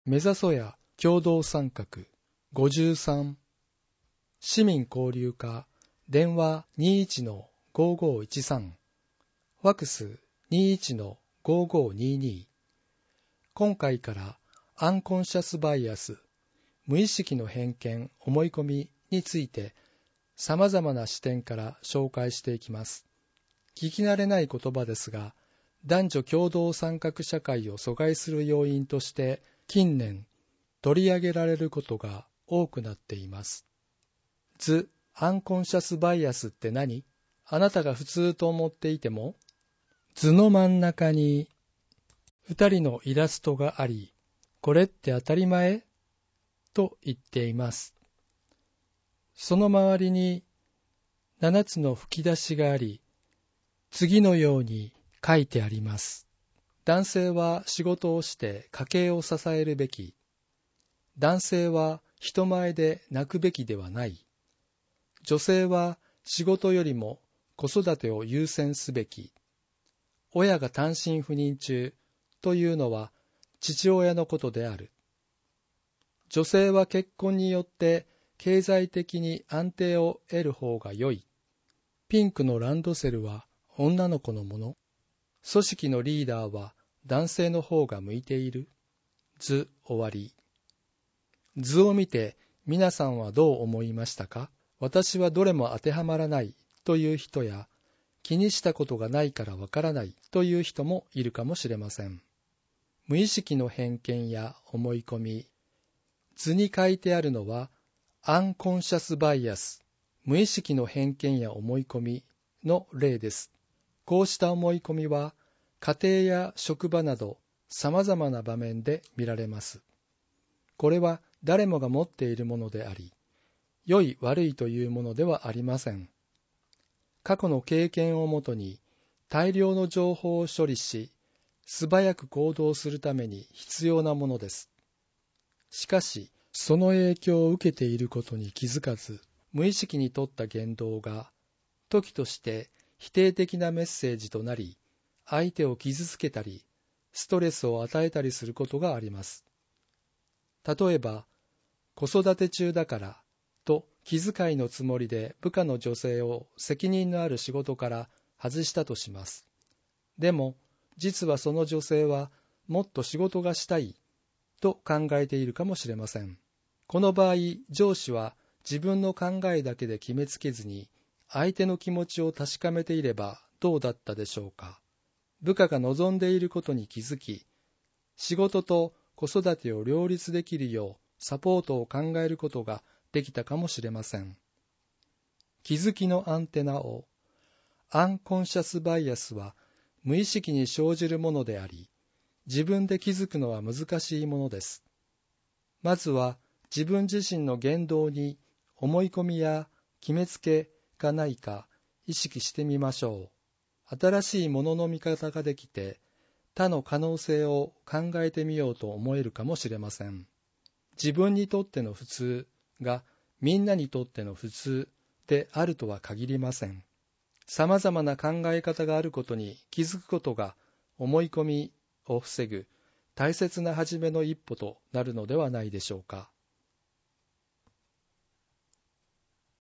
目指そや共同参画53市民交流課電話 21-5513 ファクス 21-5522 今回からアンコンシャスバイアス無意識の偏見思い込みについて様々な視点から紹介していきます。聞き慣れない言葉ですが、男女共同参画社会を阻害する要因として近年取り上げられることが多くなっています。図アンコンシャスバイアスって何？あなたが普通と思っていても、図の真ん中に2人のイラストがあり、これって当たり前？と言っています。その周りに7つの吹き出しがあり、次のように書いてあります。男性は仕事をして家計を支えるべき。男性は人前で泣くべきではない。女性は仕事よりも子育てを優先すべき。親が単身赴任中というのは父親のことである。女性は結婚によって経済的に安定を得る方が良い。ピンクのランドセルは女の子のもの。組織のリーダーは男性の方が向いている。図終わり。図を見て皆さんはどう思いましたか？私はどれも当てはまらないという人や、気にしたことがないからわからないという人もいるかもしれません。無意識の偏見や思い込み。図に書いてあるのはアンコンシャスバイアス、無意識の偏見や思い込みの例です。こうした思い込みは家庭や職場など様々な場面で見られます。これは誰もが持っているものであり、良い悪いというものではありません。過去の経験をもとに大量の情報を処理し、素早く行動するために必要なものです。しかし、その影響を受けていることに気づかず、無意識に取った言動が、時として否定的なメッセージとなり、相手を傷つけたり、ストレスを与えたりすることがあります。例えば、子育て中だからと気遣いのつもりで部下の女性を責任のある仕事から外したとします。でも、実はその女性はもっと仕事がしたいと考えているかもしれません。この場合、上司は自分の考えだけで決めつけずに、相手の気持ちを確かめていればどうだったでしょうか。部下が望んでいることに気づき、仕事と子育てを両立できるようサポートを考えることができたかもしれません。気づきのアンテナを、アンコンシャスバイアスは無意識に生じるものであり、自分で気づくのは難しいものです。まずは自分自身の言動に思い込みや決めつけがないか意識してみましょう。新しいものの見方ができて、他の可能性を考えてみようと思えるかもしれません。自分にとっての普通がみんなにとっての普通であるとは限りません。様々な考え方があることに気づくことが思い込みを防ぐ大切な初めの一歩となるのではないでしょうか。